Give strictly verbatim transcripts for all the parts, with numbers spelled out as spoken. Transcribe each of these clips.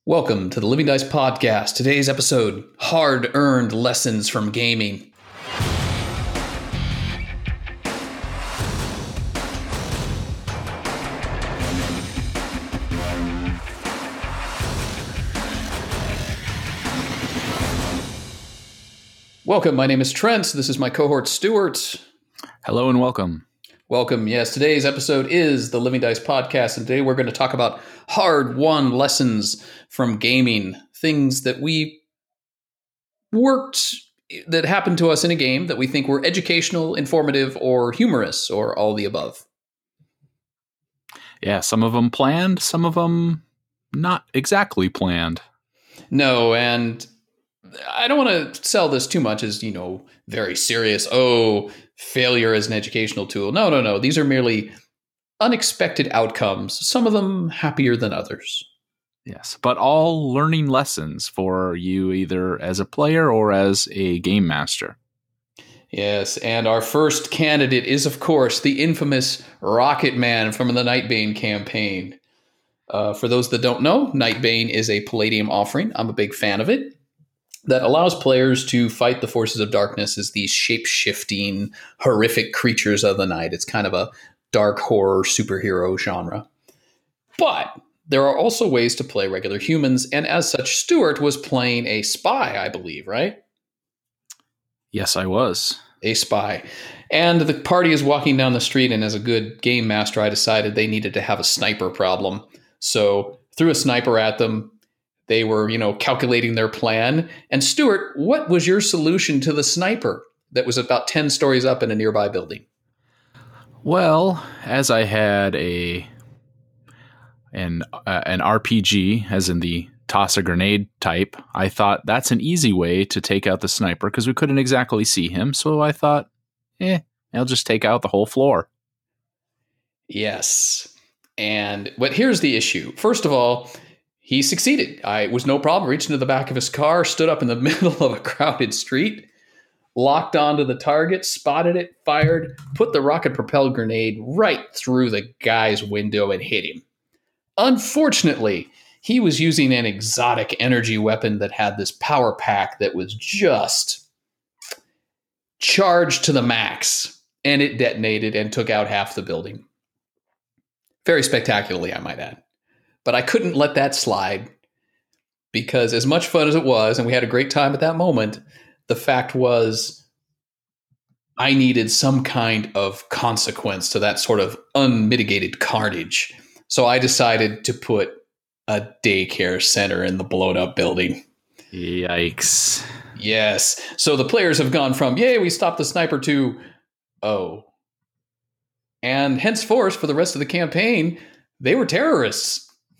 Welcome to the Living Dice Podcast. Today's episode, Hard-Earned Lessons from Gaming. Welcome, my name is Trent. This is my cohort Stuart. Hello and welcome. Welcome. Yes, today's episode is the Living Dice Podcast, and today we're going to talk about hard-won lessons from gaming, things that we worked, that happened to us in a game that we think were educational, informative, or humorous, or all the above. Yeah, some of them planned, some of them not exactly planned. No, and I don't want to sell this too much as, you know, very serious, oh, failure as an educational tool. No, no, no. These are merely unexpected outcomes, some of them happier than others. Yes, but all learning lessons for you either as a player or as a game master. Yes, and our first candidate is, of course, the infamous Rocket Man from the Nightbane campaign. Uh, for those that don't know, Nightbane is a Palladium offering. I'm a big fan of it. That allows players to fight the forces of darkness as these shape-shifting, horrific creatures of the night. It's kind of a dark horror superhero genre. But there are also ways to play regular humans, and as such, Stuart was playing a spy, I believe, right? Yes, I was. A spy. And the party is walking down the street, and as a good game master, I decided they needed to have a sniper problem. So threw a sniper at them. They were, you know, calculating their plan. And Stuart, what was your solution to the sniper that was about ten stories up in a nearby building? Well, as I had a an uh, an R P G, as in the toss a grenade type, I thought that's an easy way to take out the sniper because we couldn't exactly see him. So I thought, eh, I'll just take out the whole floor. Yes. And but here's the issue. First of all, he succeeded. I it was no problem. Reached into the back of his car, stood up in the middle of a crowded street, locked onto the target, spotted it, fired, put the rocket-propelled grenade right through the guy's window and hit him. Unfortunately, he was using an exotic energy weapon that had this power pack that was just charged to the max, and it detonated and took out half the building. Very spectacularly, I might add. But I couldn't let that slide because as much fun as it was, and we had a great time at that moment, the fact was I needed some kind of consequence to that sort of unmitigated carnage. So I decided to put a daycare center in the blown up building. Yikes. Yes. So the players have gone from, yay, we stopped the sniper to, oh. And henceforth, for the rest of the campaign, they were terrorists.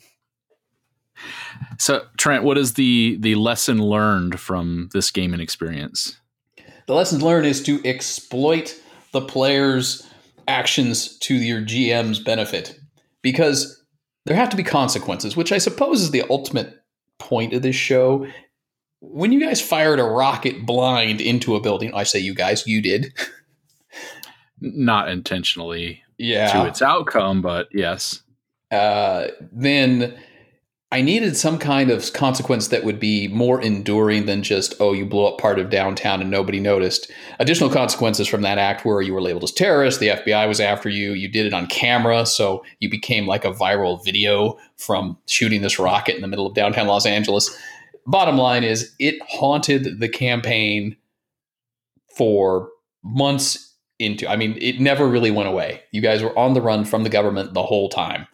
So, Trent, what is the, the lesson learned from this gaming experience? The lesson learned is to exploit the player's actions to your G M's benefit, because there have to be consequences, which I suppose is the ultimate point of this show. When you guys fired a rocket blind into a building, I say you guys, you did. Not intentionally yeah. to its outcome, but yes. Uh, then I needed some kind of consequence that would be more enduring than just, oh, you blew up part of downtown and nobody noticed. Additional consequences from that act were you were labeled as terrorist, the F B I was after you, you did it on camera, so you became like a viral video from shooting this rocket in the middle of downtown Los Angeles. Bottom line is, it haunted the campaign for months into, I mean, it never really went away. You guys were on the run from the government the whole time.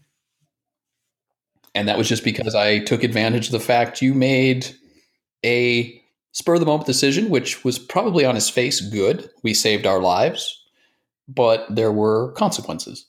And that was just because I took advantage of the fact you made a spur-of-the-moment decision, which was probably on its face good. We saved our lives, but there were consequences.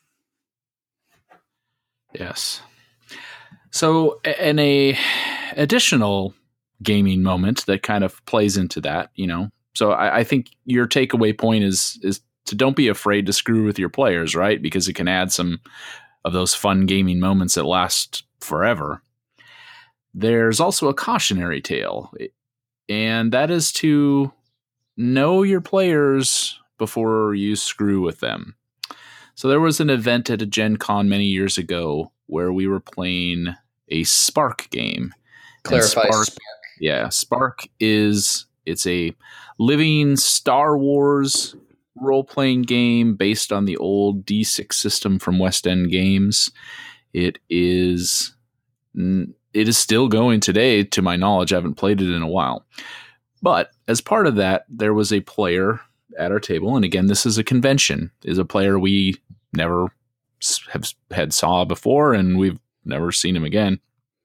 Yes. So, in a additional gaming moment that kind of plays into that, you know, so I, I think your takeaway point is is to don't be afraid to screw with your players, right? Because it can add some of those fun gaming moments that last forever. There's also a cautionary tale, and that is to know your players before you screw with them. So there was an event at a Gen Con many years ago where we were playing a Spark game. Clarify Spark, Spark. Yeah, Spark is it's a living Star Wars role-playing game based on the old D six system from West End Games. It is it is still going today, to my knowledge. I haven't played it in a while. But as part of that, there was a player at our table, and again, this is a convention, is a player we never have had saw before, and we've never seen him again.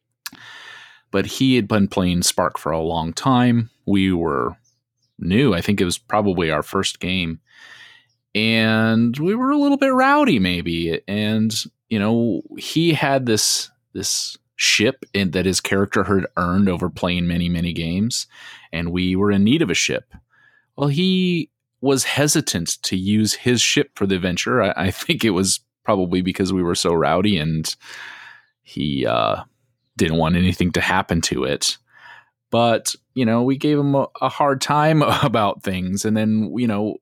But he had been playing Spark for a long time. We were new. I think it was probably our first game. And we were a little bit rowdy, maybe. And, you know, he had this this ship in, that his character had earned over playing many, many games. And we were in need of a ship. Well, he was hesitant to use his ship for the adventure. I, I think it was probably because we were so rowdy, and he uh, didn't want anything to happen to it. But, you know, we gave him a, a hard time about things. And then, you know,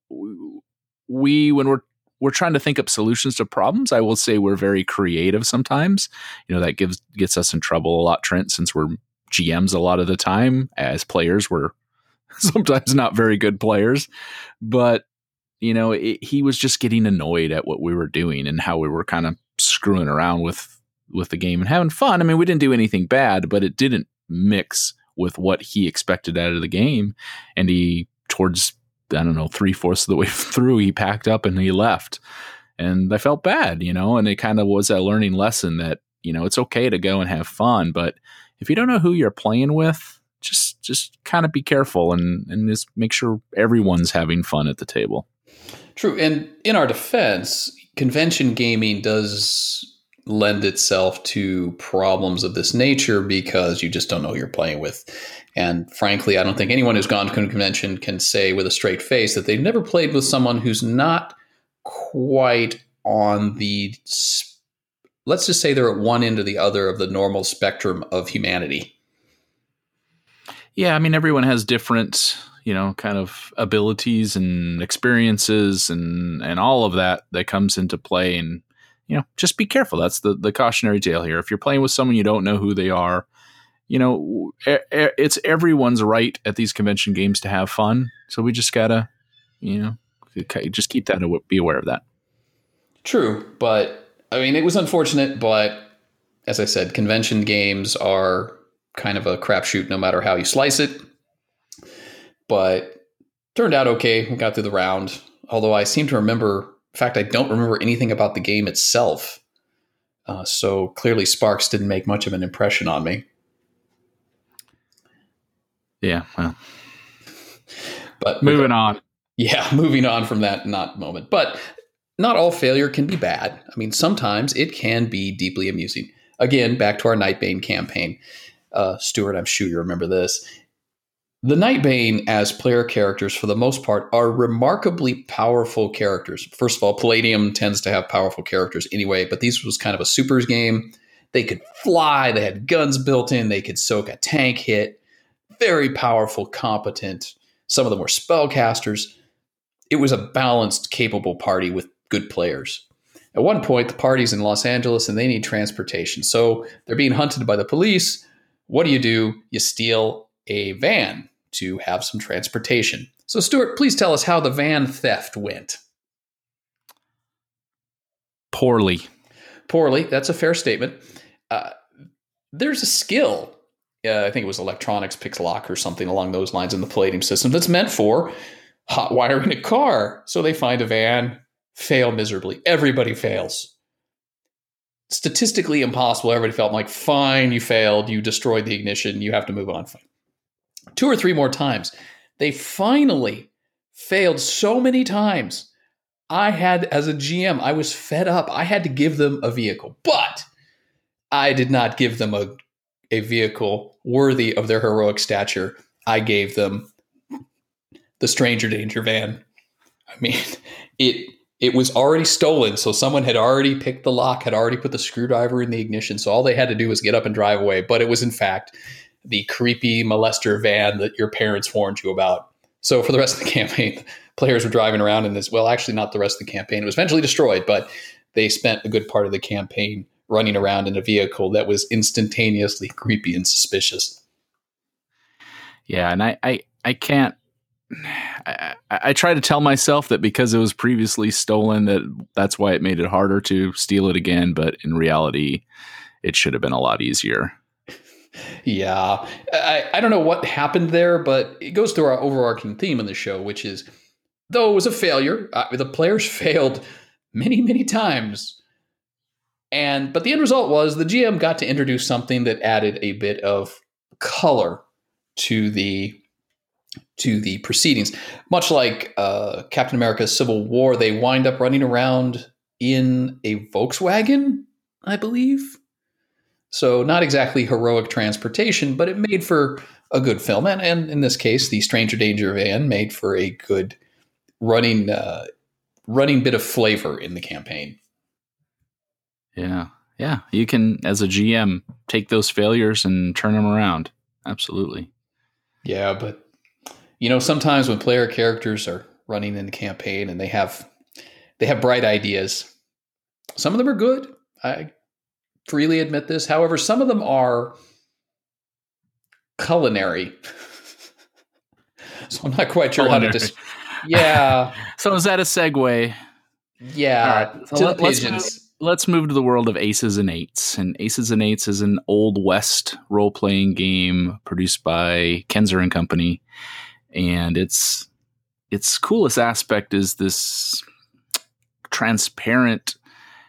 we, when we're, we're trying to think up solutions to problems, I will say we're very creative sometimes. You know, that gives, gets us in trouble a lot, Trent, since we're G Ms a lot of the time. As players, we're sometimes not very good players. But, you know, it, he was just getting annoyed at what we were doing and how we were kind of screwing around with, with the game and having fun. I mean, we didn't do anything bad, but it didn't mix with what he expected out of the game. And he, towards, I don't know, three fourths of the way through, he packed up and he left. And I felt bad, you know, and it kind of was a learning lesson that, you know, it's okay to go and have fun, but if you don't know who you're playing with, just, just kind of be careful and, and just make sure everyone's having fun at the table. True. And in our defense, convention gaming does lend itself to problems of this nature because you just don't know who you're playing with. And frankly, I don't think anyone who's gone to a convention can say with a straight face that they've never played with someone who's not quite on the, let's just say they're at one end or the other of the normal spectrum of humanity. Yeah, I mean, everyone has different, you know, kind of abilities and experiences and, and all of that that comes into play. And, you know, just be careful. That's the, the cautionary tale here. If you're playing with someone you don't know who they are, you know, it's everyone's right at these convention games to have fun. So we just gotta, you know, just keep that, be aware of that. True. But I mean, it was unfortunate, but as I said, convention games are kind of a crapshoot no matter how you slice it. But turned out okay. We got through the round. Although I seem to remember, in fact, I don't remember anything about the game itself. Uh, so clearly Sparks didn't make much of an impression on me. Yeah, well. But moving on. Yeah, moving on from that not moment. But not all failure can be bad. I mean, sometimes it can be deeply amusing. Again, back to our Nightbane campaign. Uh, Stuart, I'm sure you remember this. The Nightbane as player characters, for the most part, are remarkably powerful characters. First of all, Palladium tends to have powerful characters anyway, but these was kind of a supers game. They could fly. They had guns built in. They could soak a tank hit. Very powerful, competent. Some of them were spellcasters. It was a balanced, capable party with good players. At one point, the party's in Los Angeles and they need transportation. So they're being hunted by the police. What do you do? You steal a van to have some transportation. So Stuart, please tell us how the van theft went. Poorly. Poorly. That's a fair statement. Uh, there's a skill. Uh, I think it was electronics, Pixelock or something along those lines in the Palladium system that's meant for hot wiring a car. So they find a van, fail miserably. Everybody fails. Statistically impossible. Everybody felt like, fine, you failed. You destroyed the ignition. You have to move on. Fine. Two or three more times. They finally failed so many times. I had, as a G M, I was fed up. I had to give them a vehicle. But I did not give them a a vehicle worthy of their heroic stature. I gave them the Stranger Danger van. I mean, it it was already stolen, so someone had already picked the lock, had already put the screwdriver in the ignition, so all they had to do was get up and drive away. But it was, in fact, the creepy molester van that your parents warned you about. So for the rest of the campaign, players were driving around in this. Well, actually, not the rest of the campaign. It was eventually destroyed, but they spent a good part of the campaign running around in a vehicle that was instantaneously creepy and suspicious. Yeah, and I, I, I can't. I, I try to tell myself that because it was previously stolen, that that's why it made it harder to steal it again. But in reality, it should have been a lot easier. Yeah, I, I don't know what happened there, but it goes through our overarching theme in the show, which is, though it was a failure, uh, the players failed many, many times. And but the end result was the G M got to introduce something that added a bit of color to the to the proceedings. Much like uh, Captain America's Civil War, they wind up running around in a Volkswagen, I believe. So not exactly heroic transportation, but it made for a good film. And, and in this case, the Stranger Danger van made for a good running uh, running bit of flavor in the campaign. Yeah. Yeah. You can, as a G M, take those failures and turn them around. Absolutely. Yeah, but you know, sometimes when player characters are running in the campaign and they have they have bright ideas, some of them are good. I freely admit this. However, some of them are culinary. So I'm not quite sure culinary. how to just. Dis- yeah. So is that a segue? Yeah. Right. So to let, the pigeons. Let's move, let's move to the world of Aces and Eights. And Aces and Eights is an Old West role-playing game produced by Kenzer and Company. And its its coolest aspect is this transparent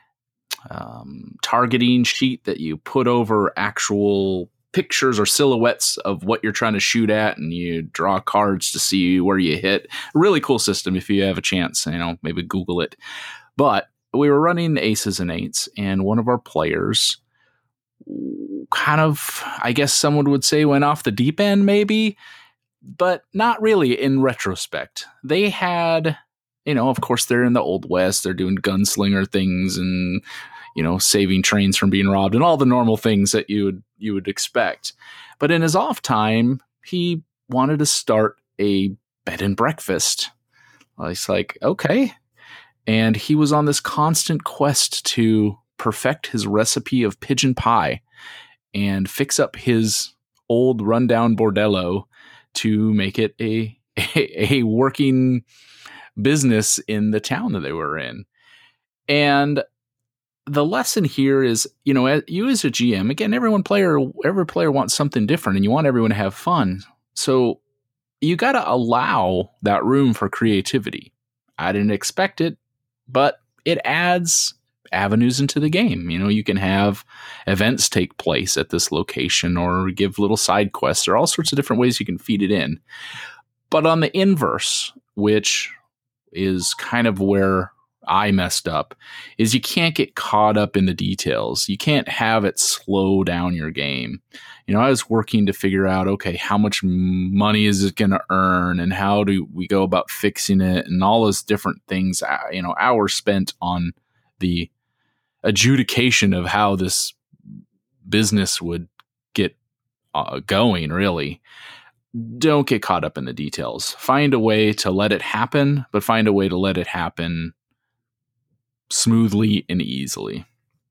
um, targeting sheet that you put over actual pictures or silhouettes of what you're trying to shoot at, and you draw cards to see where you hit. Really cool system if you have a chance, you know, maybe Google it. But we were running Aces and Eights, and one of our players kind of, I guess someone would say, went off the deep end maybe, but not really in retrospect. They had, you know, of course they're in the Old West, they're doing gunslinger things and, you know, saving trains from being robbed and all the normal things that you would you would expect. But in his off time, he wanted to start a bed and breakfast. Well, he's like, okay. And he was on this constant quest to perfect his recipe of pigeon pie and fix up his old rundown bordello to make it a, a, a working business in the town that they were in. And the lesson here is, you know, you as a G M, again, everyone player, every player wants something different and you want everyone to have fun. So you got to allow that room for creativity. I didn't expect it, but it adds avenues into the game. You know, you can have events take place at this location or give little side quests or all sorts of different ways you can feed it in. But on the inverse, which is kind of where I messed up, is you can't get caught up in the details. You can't have it slow down your game. You know, I was working to figure out, okay, how much money is it going to earn and how do we go about fixing it and all those different things, you know, hours spent on the adjudication of how this business would get uh, going, really. Don't get caught up in the details. Find a way to let it happen, but find a way to let it happen smoothly and easily.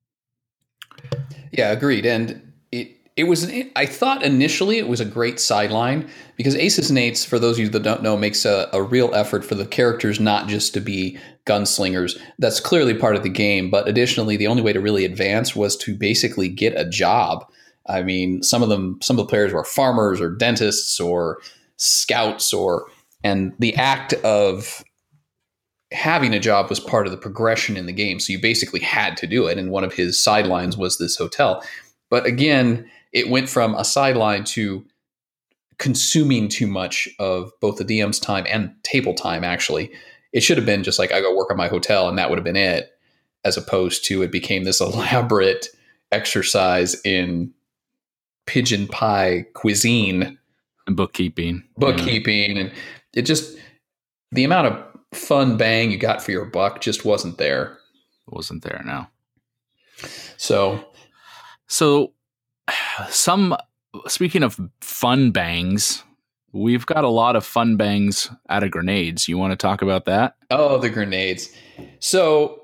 Yeah, agreed. And it it was, I thought initially it was a great sideline because Aces and Eights, for those of you that don't know, makes a, a real effort for the characters not just to be gunslingers. That's clearly part of the game. But additionally, the only way to really advance was to basically get a job. I mean, some of them, some of the players were farmers or dentists or scouts, or, and the act of having a job was part of the progression in the game. So you basically had to do it. And one of his sidelines was this hotel. But again, it went from a sideline to consuming too much of both the D M's time and table time, actually. It should have been just like, I go work on my hotel and that would have been it, as opposed to it became this elaborate exercise in pigeon pie cuisine. And bookkeeping. Bookkeeping. Yeah. And it just, the amount of fun bang you got for your buck just wasn't there. It wasn't there, no. So, so some, speaking of fun bangs, we've got a lot of fun bangs out of grenades. You want to talk about that? Oh, the grenades. So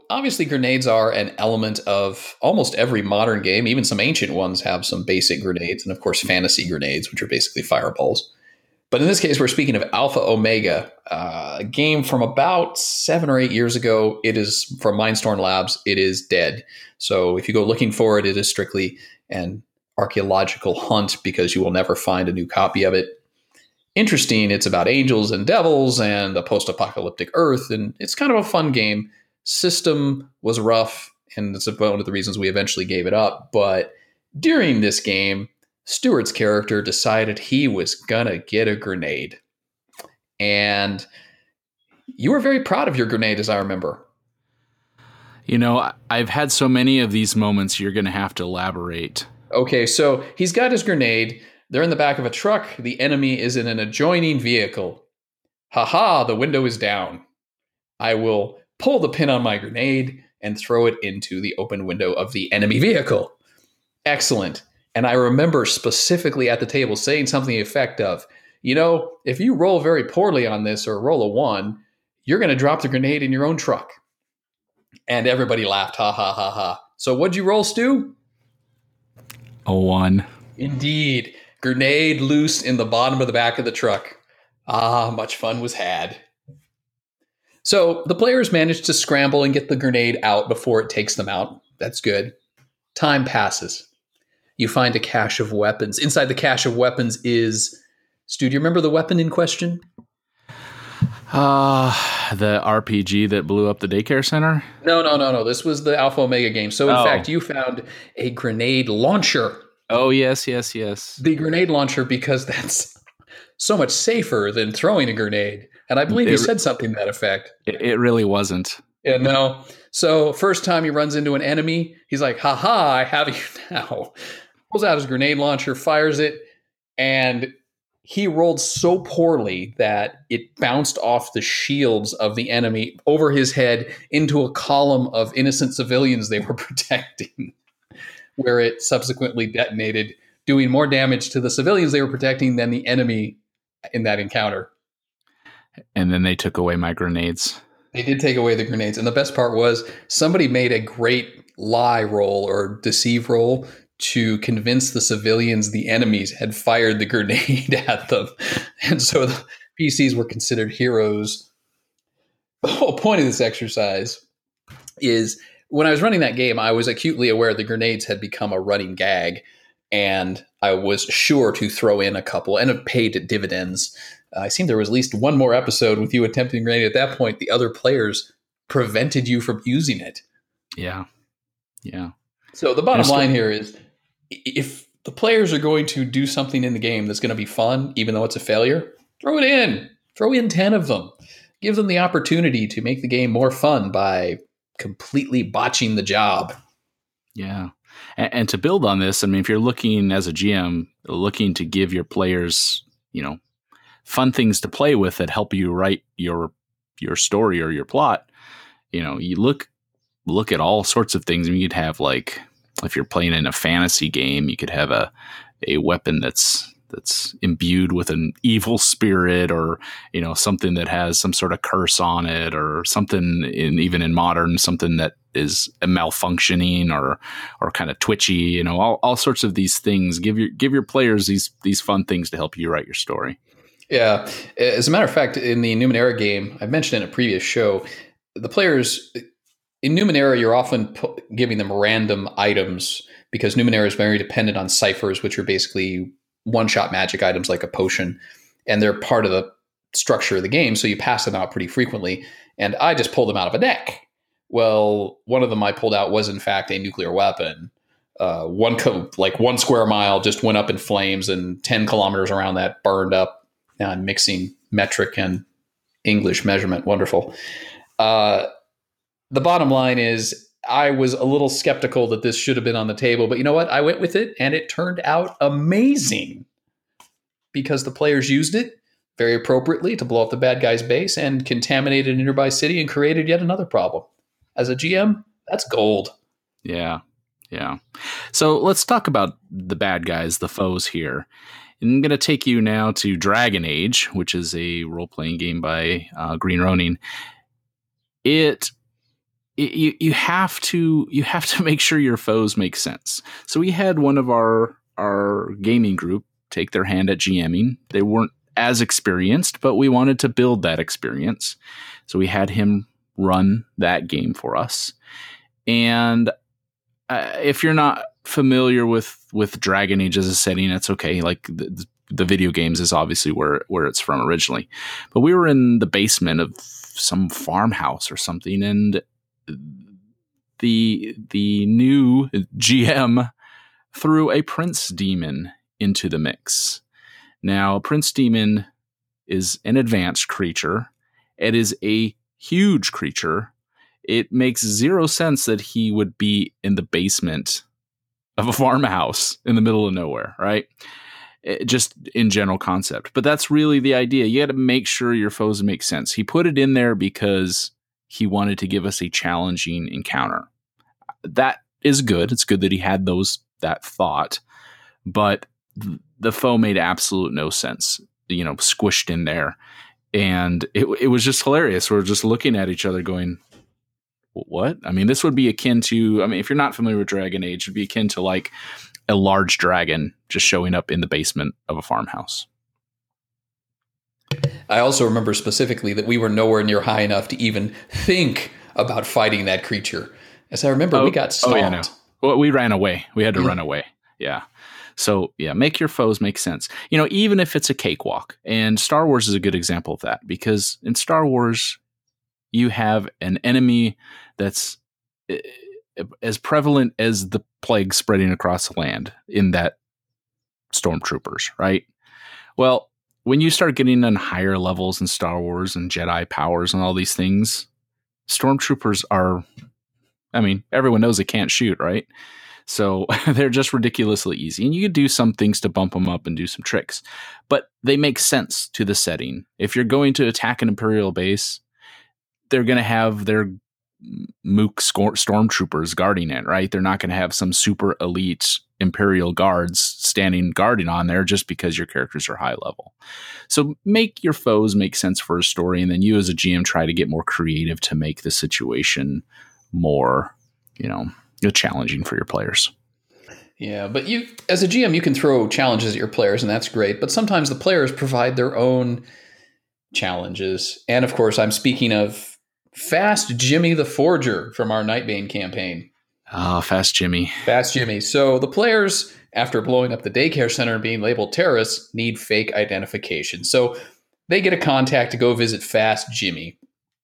obviously, grenades are an element of almost every modern game. Even some ancient ones have some basic grenades, and of course, fantasy grenades, which are basically fireballs. But in this case, we're speaking of Alpha Omega, uh, a game from about seven or eight years ago. It is from Mindstorm Labs. It is dead. So if you go looking for it, it is strictly an archaeological hunt because you will never find a new copy of it. Interesting. It's about angels and devils and a post-apocalyptic Earth, and it's kind of a fun game. System was rough, and it's one of the reasons we eventually gave it up. But during this game, Stuart's character decided he was gonna get a grenade. And you were very proud of your grenade, as I remember. You know, I've had so many of these moments, you're going to have to elaborate. Okay, so he's got his grenade. They're in the back of a truck. The enemy is in an adjoining vehicle. Ha-ha, the window is down. I will pull the pin on my grenade and throw it into the open window of the enemy vehicle. Excellent. And I remember specifically at the table saying something to the effect of, you know, if you roll very poorly on this or roll a one, you're going to drop the grenade in your own truck. And everybody laughed, ha, ha, ha, ha. So what'd you roll, Stu? A one. Indeed. Grenade loose in the bottom of the back of the truck. Ah, much fun was had. So the players managed to scramble and get the grenade out before it takes them out. That's good. Time passes. You find a cache of weapons. Inside the cache of weapons is... Stu, do you remember the weapon in question? Uh, the R P G that blew up the daycare center? No, no, no, no. This was the Alpha Omega game. So, in oh. fact, you found a grenade launcher. Oh, yes, yes, yes. The grenade launcher, because that's so much safer than throwing a grenade. And I believe it, you said something to that effect. It, it really wasn't. Yeah, no. So, first time he runs into an enemy, he's like, ha ha, I have you now. Pulls out his grenade launcher, fires it, and he rolled so poorly that it bounced off the shields of the enemy over his head into a column of innocent civilians they were protecting, where it subsequently detonated, doing more damage to the civilians they were protecting than the enemy in that encounter. And then they took away my grenades. They did take away the grenades. And the best part was somebody made a great lie roll or deceive roll to convince the civilians the enemies had fired the grenade at them. And so the P Cs were considered heroes. The whole point of this exercise is when I was running that game, I was acutely aware the grenades had become a running gag, and I was sure to throw in a couple, and it paid dividends. Uh, I seem there was at least one more episode with you attempting grenade. At that point, the other players prevented you from using it. Yeah. Yeah. So the bottom line here is, if the players are going to do something in the game that's going to be fun, even though it's a failure, throw it in. Throw in ten of them. Give them the opportunity to make the game more fun by completely botching the job. Yeah. And, and to build on this, I mean, if you're looking as a G M, looking to give your players, you know, fun things to play with that help you write your your story or your plot, you know, you look look at all sorts of things. I mean, you'd have like, if you're playing in a fantasy game, you could have a, a weapon that's that's imbued with an evil spirit, or, you know, something that has some sort of curse on it, or something in even in modern, something that is malfunctioning or or kind of twitchy, you know, all, all sorts of these things. Give your give your players these these fun things to help you write your story. Yeah. As a matter of fact, in the Numenera game, I mentioned in a previous show, the players in Numenera, you're often pu- giving them random items because Numenera is very dependent on ciphers, which are basically one-shot magic items like a potion, and they're part of the structure of the game, so you pass them out pretty frequently. And I just pulled them out of a deck. Well, one of them I pulled out was, in fact, a nuclear weapon. Uh, one co- like one square mile just went up in flames, and ten kilometers around that burned up. Now I'm mixing metric and English measurement. Wonderful. Uh, The bottom line is I was a little skeptical that this should have been on the table, but you know what? I went with it, and it turned out amazing because the players used it very appropriately to blow up the bad guy's base and contaminated a nearby city and created yet another problem. As a G M, that's gold. Yeah, yeah. So let's talk about the bad guys, the foes here. I'm going to take you now to Dragon Age, which is a role-playing game by uh, Green Ronin. It... you you have to you have to make sure your foes make sense. So we had one of our our gaming group take their hand at GMing. They weren't as experienced, but we wanted to build that experience. So we had him run that game for us. And uh, if you're not familiar with with Dragon Age as a setting, that's okay. Like the, the video games is obviously where where it's from originally. But we were in the basement of some farmhouse or something, and the the new G M threw a prince demon into the mix. Now, Prince Demon is an advanced creature. It is a huge creature. It makes zero sense that he would be in the basement of a farmhouse in the middle of nowhere, right? It, just in general concept. But that's really the idea. You got to make sure your foes make sense. He put it in there because he wanted to give us a challenging encounter. That is good. It's good that he had those that thought, but th- the foe made absolute no sense, you know, squished in there. And it it was just hilarious. We're just looking at each other going, what? I mean, this would be akin to, I mean, if you're not familiar with Dragon Age, it'd be akin to like a large dragon just showing up in the basement of a farmhouse. I also remember specifically that we were nowhere near high enough to even think about fighting that creature. As I remember, oh, we got stomped. Oh, yeah, no. Well, we ran away. We had to Yeah. run away. Yeah. So, yeah, make your foes make sense. You know, even if it's a cakewalk. And Star Wars is a good example of that, because in Star Wars, you have an enemy that's as prevalent as the plague spreading across the land in that stormtroopers, right? Well, when you start getting on higher levels in Star Wars and Jedi powers and all these things, stormtroopers are, I mean, everyone knows they can't shoot, right? So they're just ridiculously easy. And you could do some things to bump them up and do some tricks, but they make sense to the setting. If you're going to attack an Imperial base, they're going to have their mook stormtroopers guarding it, right? They're not going to have some super elite Imperial guards standing guarding on there just because your characters are high level. So make your foes make sense for a story, and then you as a G M try to get more creative to make the situation more, you know, challenging for your players. Yeah, but you, as a G M, you can throw challenges at your players, and that's great. But sometimes the players provide their own challenges. And of course, I'm speaking of Fast Jimmy the Forger from our Nightbane campaign. Ah, oh, Fast Jimmy. Fast Jimmy. So the players, after blowing up the daycare center and being labeled terrorists, need fake identification. So they get a contact to go visit Fast Jimmy.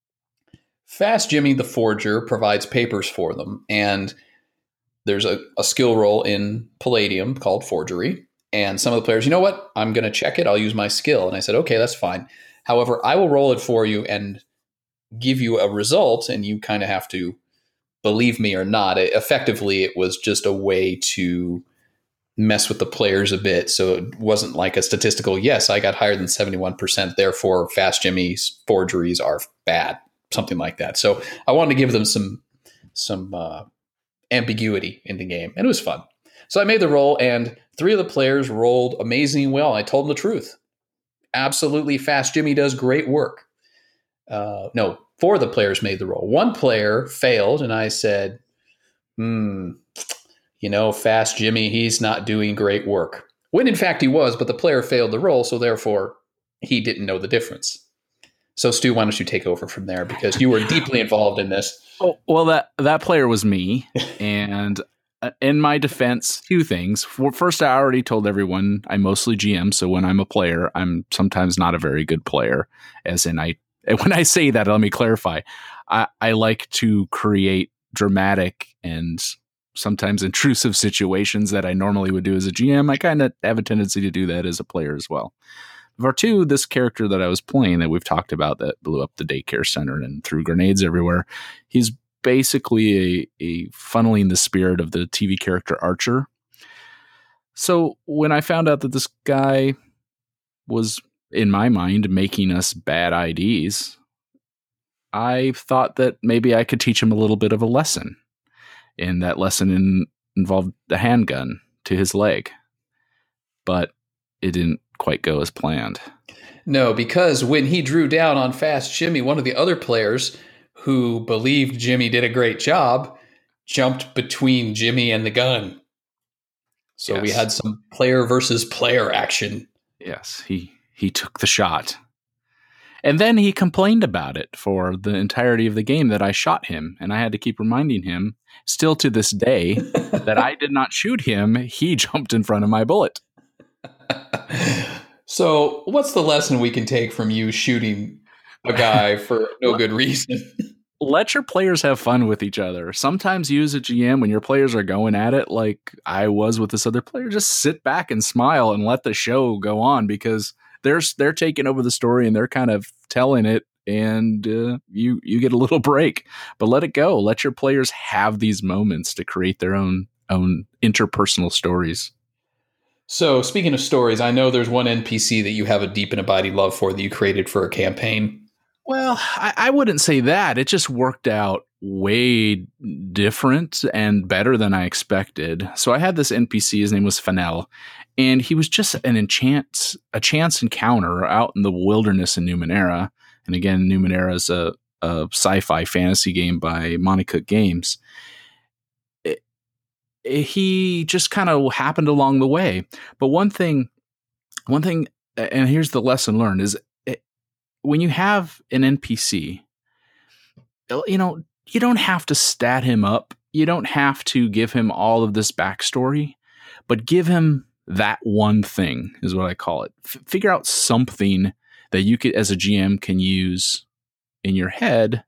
Fast Jimmy the Forger provides papers for them, and there's a, a skill roll in Palladium called Forgery. And some of the players, you know what? I'm going to check it. I'll use my skill. And I said, okay, that's fine. However, I will roll it for you and give you a result, and you kind of have to believe me or not. It, effectively, it was just a way to mess with the players a bit. So it wasn't like a statistical, yes, I got higher than seventy-one percent, therefore Fast Jimmy's forgeries are bad, something like that. So I wanted to give them some some uh, ambiguity in the game, and it was fun. So I made the roll, and three of the players rolled amazingly well. I told them the truth. Absolutely, Fast Jimmy does great work. Uh, no, four of the players made the roll. One player failed, and I said, hmm, you know, Fast Jimmy, he's not doing great work. When in fact he was, but the player failed the roll, so therefore he didn't know the difference. So Stu, why don't you take over from there, because you were deeply involved in this. Oh, well, that, that player was me, and in my defense, two things. First, I already told everyone I mostly G M, so when I'm a player, I'm sometimes not a very good player, as in I when I say that, let me clarify. I, I like to create dramatic and sometimes intrusive situations that I normally would do as a G M. I kind of have a tendency to do that as a player as well. For two, this character that I was playing that we've talked about that blew up the daycare center and threw grenades everywhere, he's basically a, a funneling the spirit of the T V character Archer. So when I found out that this guy was, in my mind, making us bad I Ds, I thought that maybe I could teach him a little bit of a lesson. And that lesson in, involved a handgun to his leg. But it didn't quite go as planned. No, because when he drew down on Fast Jimmy, one of the other players who believed Jimmy did a great job, jumped between Jimmy and the gun. So yes. We had some player versus player action. Yes, he, he took the shot. And then he complained about it for the entirety of the game that I shot him. And I had to keep reminding him, still to this day, that I did not shoot him. He jumped in front of my bullet. So what's the lesson we can take from you shooting a guy for no good reason? Let your players have fun with each other. Sometimes you as a G M, when your players are going at it like I was with this other player, just sit back and smile and let the show go on, because they're, they're taking over the story and they're kind of telling it, and uh, you, you get a little break. But let it go. Let your players have these moments to create their own, own interpersonal stories. So speaking of stories, I know there's one N P C that you have a deep and abiding love for that you created for a campaign. Well, I, I wouldn't say that. It just worked out way different and better than I expected. So I had this N P C, his name was Fennel, and he was just an enchant, a chance encounter out in the wilderness in Numenera. And again, Numenera is a, a sci-fi fantasy game by Monte Cook Games. It, it, he just kind of happened along the way. But one thing, one thing, and here's the lesson learned, is when you have an N P C, you know, you don't have to stat him up. You don't have to give him all of this backstory, but give him that one thing, is what I call it. F- figure out something that you could, as a G M, can use in your head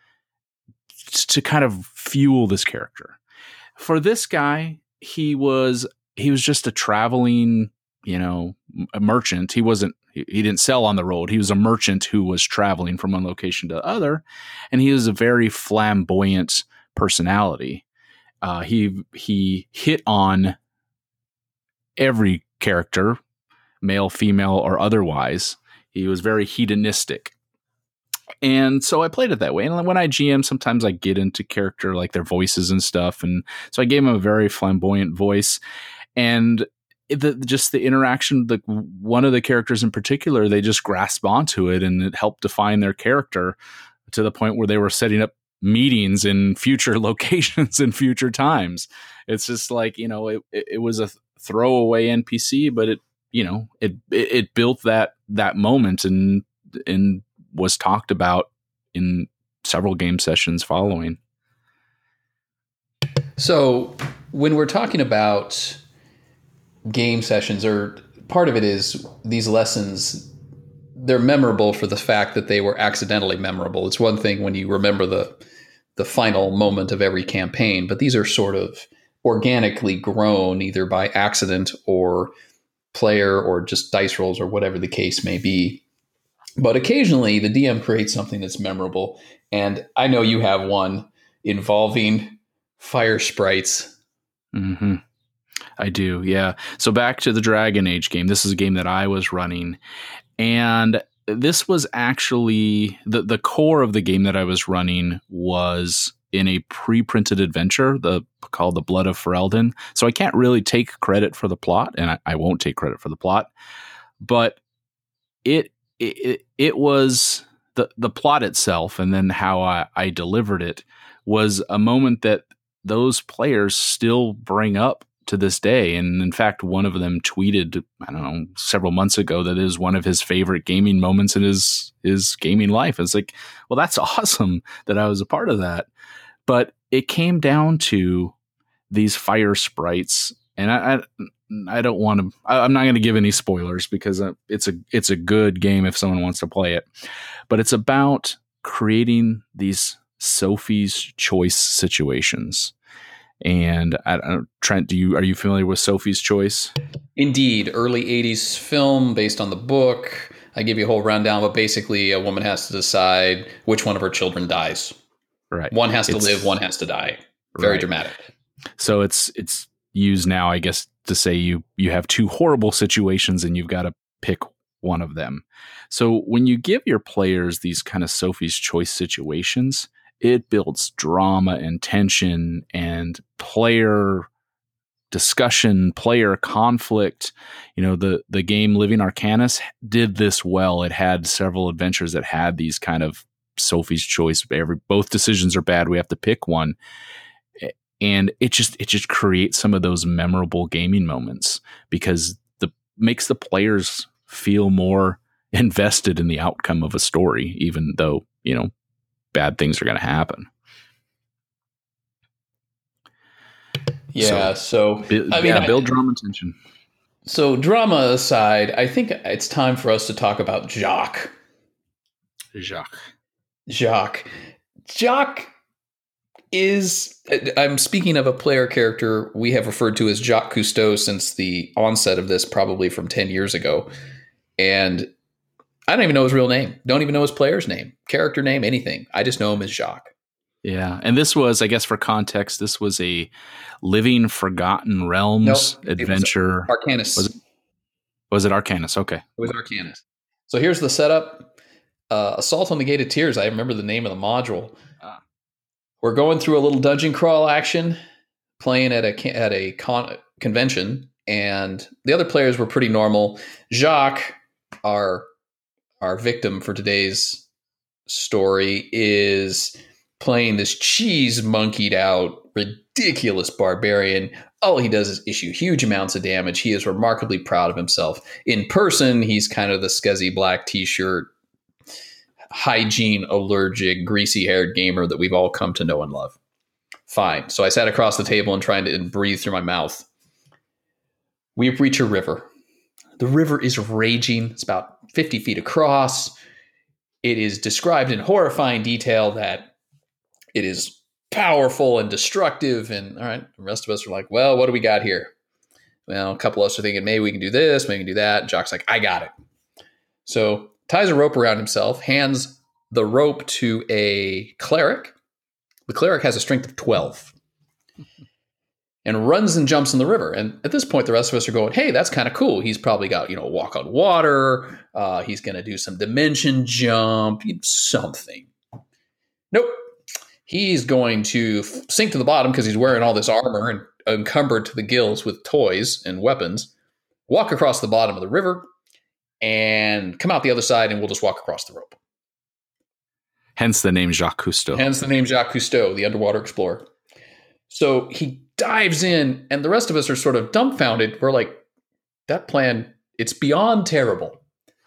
to kind of fuel this character. For this guy, he was, he was just a traveling, you know, a merchant. He wasn't, he didn't sell on the road. He was a merchant who was traveling from one location to the other, and he was a very flamboyant personality. Uh, he he hit on every character, male, female, or otherwise. He was very hedonistic. And so I played it that way. And when I G M, sometimes I get into character, like their voices and stuff. And so I gave him a very flamboyant voice. And The, just the interaction, the one of the characters in particular, they just grasped onto it, and it helped define their character to the point where they were setting up meetings in future locations in future times. It's just like, you know, it, it, it was a throwaway N P C, but it, you know, it, it, it built that, that moment and, and was talked about in several game sessions following. So when we're talking about game sessions, or part of it is these lessons, they're memorable for the fact that they were accidentally memorable. It's one thing when you remember the the final moment of every campaign, but these are sort of organically grown either by accident or player or just dice rolls or whatever the case may be. But occasionally the D M creates something that's memorable, and I know you have one involving fire sprites. Mm-hmm. I do, yeah. So back to the Dragon Age game. This is a game that I was running, and this was actually the the core of the game that I was running was in a pre-printed adventure, the called The Blood of Ferelden. So I can't really take credit for the plot, and I, I won't take credit for the plot, but it it it was the the plot itself, and then how I, I delivered it was a moment that those players still bring up to this day. And in fact, one of them tweeted, I don't know, several months ago that is one of his favorite gaming moments in his, his gaming life. It's like, well, that's awesome that I was a part of that. But it came down to these fire sprites. And I, I, I don't want to, I'm not going to give any spoilers because it's a, it's a good game if someone wants to play it, but it's about creating these Sophie's Choice situations. And I, I, Trent, do you are you familiar with Sophie's Choice? Indeed, early eighties film based on the book. I give you a whole rundown, but basically, a woman has to decide which one of her children dies. Right, one has to it's, live, one has to die. Very right. dramatic. So it's it's used now, I guess, to say you you have two horrible situations and you've got to pick one of them. So when you give your players these kind of Sophie's Choice situations, it builds drama and tension and player discussion, player conflict. You know, the, the game Living Arcanus did this well. It had several adventures that had these kind of Sophie's Choice. Every both decisions are bad. We have to pick one, and it just it just creates some of those memorable gaming moments because the makes the players feel more invested in the outcome of a story, even though you know bad things are going to happen. Yeah. So, so I mean, yeah, build drama tension. So drama aside, I think it's time for us to talk about Jacques. Jacques. Jacques. Jacques is, I'm speaking of a player character we have referred to as Jacques Cousteau since the onset of this, probably from ten years ago. And I don't even know his real name. Don't even know his player's name, character name, anything. I just know him as Jacques. Yeah. And this was, I guess for context, this was a Living Forgotten Realms nope, adventure. Arcanus. Was it, was it Arcanus? Okay. It was Arcanus. So here's the setup. Uh, Assault on the Gate of Tears. I remember the name of the module. Ah. We're going through a little dungeon crawl action, playing at a at a con- convention, and the other players were pretty normal. Jacques, our our victim for today's story, is playing this cheese monkeyed out, ridiculous barbarian. All he does is issue huge amounts of damage. He is remarkably proud of himself. In person, he's kind of the scuzzy black t-shirt, hygiene allergic, greasy haired gamer that we've all come to know and love. Fine. So I sat across the table and trying to breathe through my mouth. We reach a river. The river is raging. It's about fifty feet across. It is described in horrifying detail that it is powerful and destructive. And all right, the rest of us are like, well, what do we got here? Well, a couple of us are thinking, maybe we can do this, maybe we can do that. And Jacques' like, I got it. So ties a rope around himself, hands the rope to a cleric. The cleric has a strength of twelve and runs and jumps in the river. And at this point, the rest of us are going, hey, that's kind of cool. He's probably got, you know, walk on water. Uh, he's going to do some dimension jump, something. Nope. He's going to sink to the bottom because he's wearing all this armor and encumbered to the gills with toys and weapons, walk across the bottom of the river, and come out the other side, and we'll just walk across the rope. Hence the name Jacques Cousteau. Hence the name Jacques Cousteau, the underwater explorer. So he dives in, and the rest of us are sort of dumbfounded. We're like, that plan, it's beyond terrible.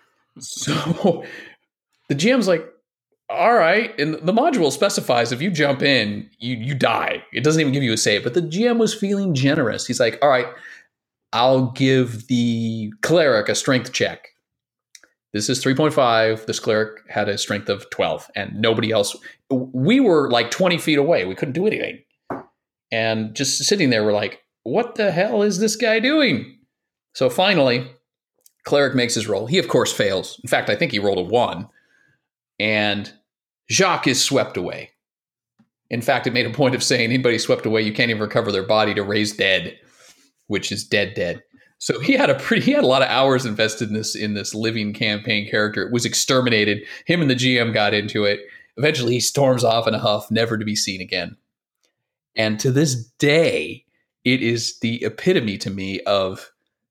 So the G M's like, all right. And the module specifies if you jump in, you you die. It doesn't even give you a save. But the G M was feeling generous. He's like, all right, I'll give the cleric a strength check. This is three point five. This cleric had a strength of twelve, and nobody else. We were like twenty feet away. We couldn't do anything. And just sitting there, we're like, what the hell is this guy doing? So finally, cleric makes his roll. He, of course, fails. In fact, I think he rolled a one. And Jacques is swept away. In fact, it made a point of saying anybody swept away, you can't even recover their body to raise dead, which is dead, dead. So he had a pretty, he had a lot of hours invested in this, in this living campaign character. It was exterminated. Him and the G M got into it. Eventually he storms off in a huff, never to be seen again. And to this day, it is the epitome to me of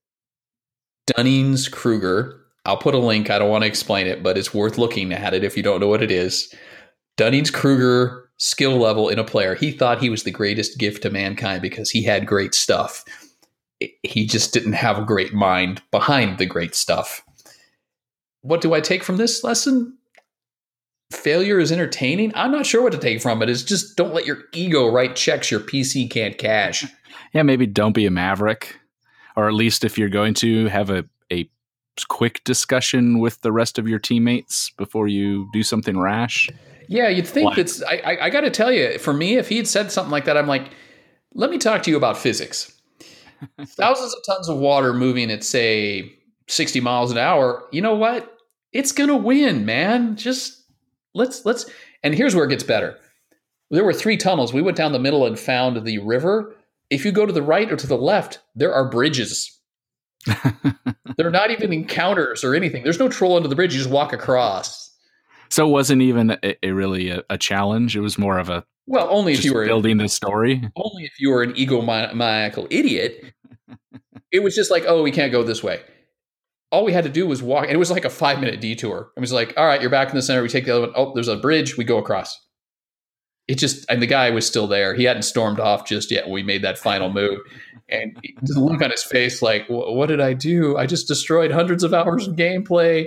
Dunning-Kruger. I'll put a link. I don't want to explain it, but it's worth looking at it if you don't know what it is. Dunning-Kruger skill level in a player. He thought he was the greatest gift to mankind because he had great stuff. He just didn't have a great mind behind the great stuff. What do I take from this lesson? Failure is entertaining. I'm not sure what to take from it. It's just don't let your ego write checks your P C can't cash. Yeah, maybe don't be a maverick. Or at least if you're going to have a, a quick discussion with the rest of your teammates before you do something rash. Yeah, you'd think like, that's... I, I, I got to tell you, for me, if he had said something like that, I'm like, let me talk to you about physics. Thousands of tons of water moving at, say, sixty miles an hour. You know what? It's going to win, man. Just... Let's let's and here's where it gets better. There were three tunnels. We went down the middle and found the river. If you go to the right or to the left, there are bridges. They're not even encounters or anything. There's no troll under the bridge. You just walk across. So it wasn't even a, a really a, a challenge. It was more of a well, only if you were building the story. Only if you were an egomaniacal idiot. It was just like, oh, we can't go this way. all we had to do was walk, and it was like a five minute detour. It was like, all right, you're back in the center. We take the other one. Oh, there's a bridge. We go across. It just, and the guy was still there. He hadn't stormed off just yet when we made that final move. And the look on his face, like, what did I do? I just destroyed hundreds of hours of gameplay.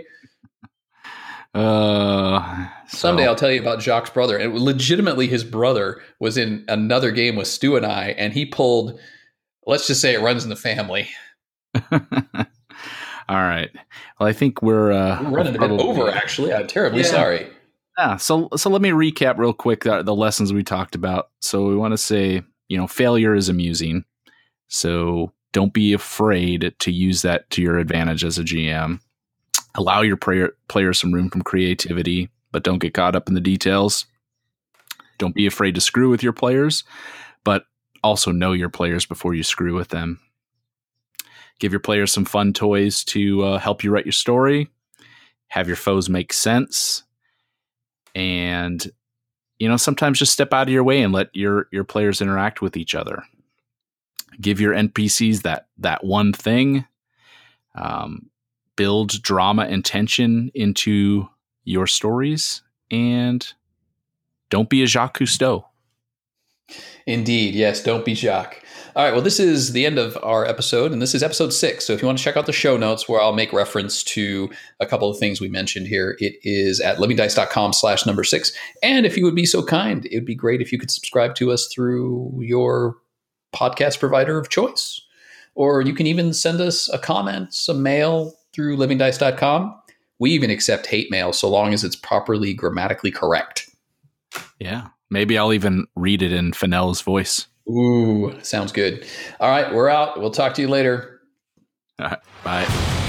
Uh, so. Someday I'll tell you about Jacques' brother. And legitimately, his brother was in another game with Stu and I, and he pulled, let's just say it runs in the family. All right. Well, I think we're, uh, we're running a bit over, actually. I'm terribly yeah. sorry. Yeah. So, so let me recap real quick the, the lessons we talked about. So we want to say, you know, failure is amusing. So don't be afraid to use that to your advantage as a G M. Allow your player, players some room from creativity, but don't get caught up in the details. Don't be afraid to screw with your players, but also know your players before you screw with them. Give your players some fun toys to uh, help you write your story. Have your foes make sense. And, you know, sometimes just step out of your way and let your, your players interact with each other. Give your N P Cs that, that one thing. Um, build drama and tension into your stories. And don't be a Jacques Cousteau. Indeed. Yes. Don't be Jacques. All right. Well, this is the end of our episode, and this is episode six. So if you want to check out the show notes where I'll make reference to a couple of things we mentioned here, it is at livingdice.com slash number six. And if you would be so kind, it would be great if you could subscribe to us through your podcast provider of choice. Or you can even send us a comment, some mail through living dice dot com. We even accept hate mail so long as it's properly grammatically correct. Yeah. Maybe I'll even read it in Fennell's voice. Ooh, sounds good. All right, we're out. We'll talk to you later. All right, bye.